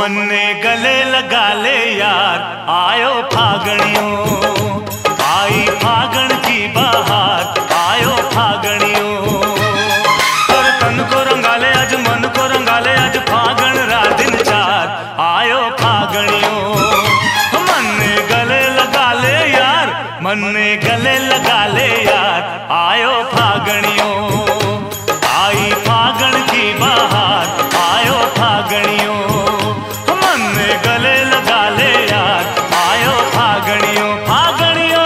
मन्ने गले लगा ले यार, आयो फागणियों, आई फागण की बहार, आयो फागणियों। और तन को रंगाले आज, मन को रंगाले आज, फागण रात दिन चार, आयो फागणियों। मन्ने गले लगा ले यार, मन्ने गले लगा ले यार, आयो फागणियों, आई फागण की बहार, आयो फागणियों। मन्ने गले लगा ले यार, आयो फागणियों, फागणियों।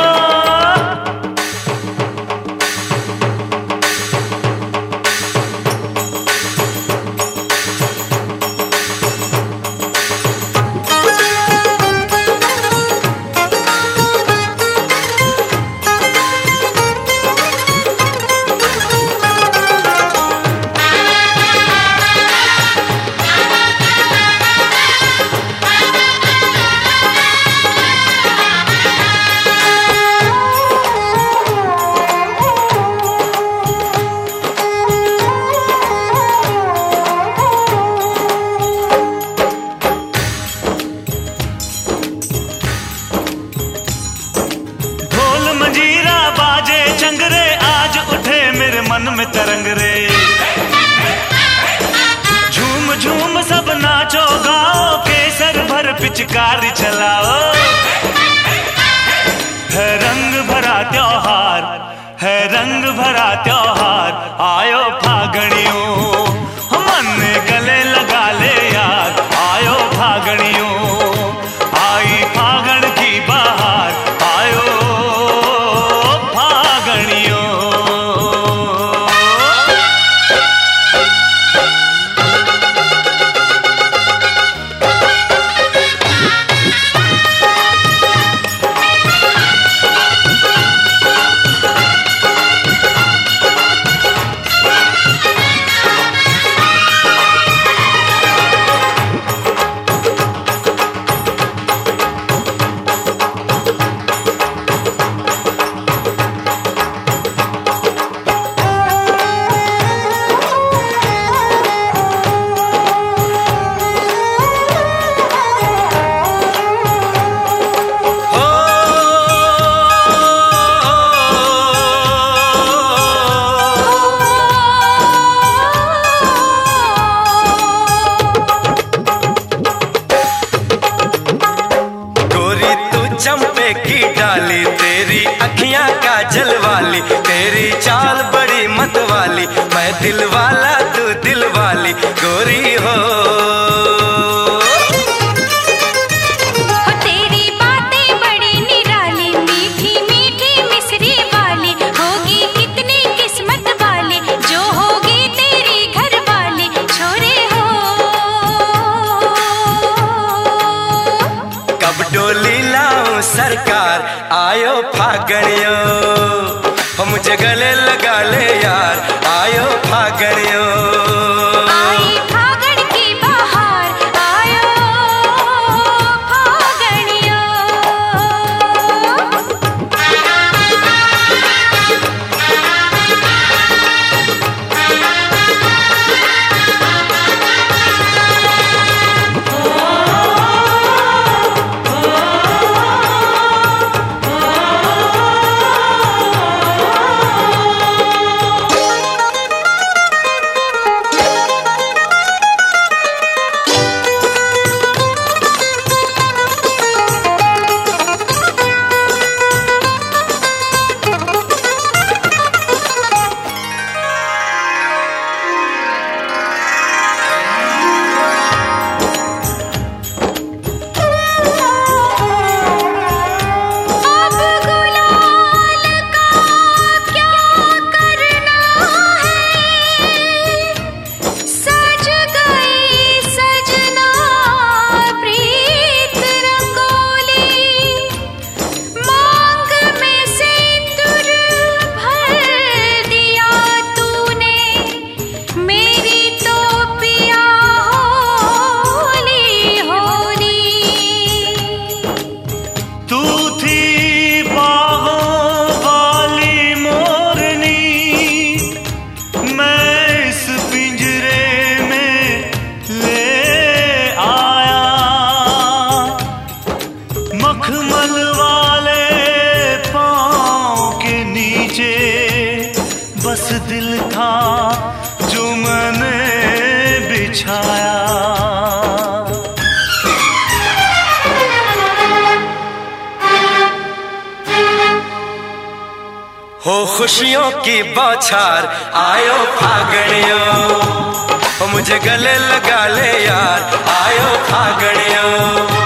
मन में तरंग रे, झूम झूम सब नाचो गाओ, केसर भर पिचकारी चलाओ। है रंग भरा त्योहार, है रंग भरा त्योहार, आयो फागणियों। मन गले लगा ले यार, आयो फागणियों, आई फागण की बहार, आयो फागणियों। चंपे की डाली, तेरी अखियां काजल वाली, तेरी चाल बड़ी मत वाली, मैं दिल वाला तू दिल वाली गोरी हो। तेरी बातें बड़ी निराली, मीठी मीठी मिश्री वाली, होगी कितनी किस्मत वाली, जो होगी तेरी घर वाली छोरे हो। कब डोली लाऊं सरकार, आयो फागणियों, हो मुझे गले लगा ले यार, आयो फागणियों। आई फागण की बहार, आयो फागणियों। था जो मैंने बिछाया। हो खुशियों की बौछार आयो फागणियों, मुझे गले लगा ले यार आयो फागणियों।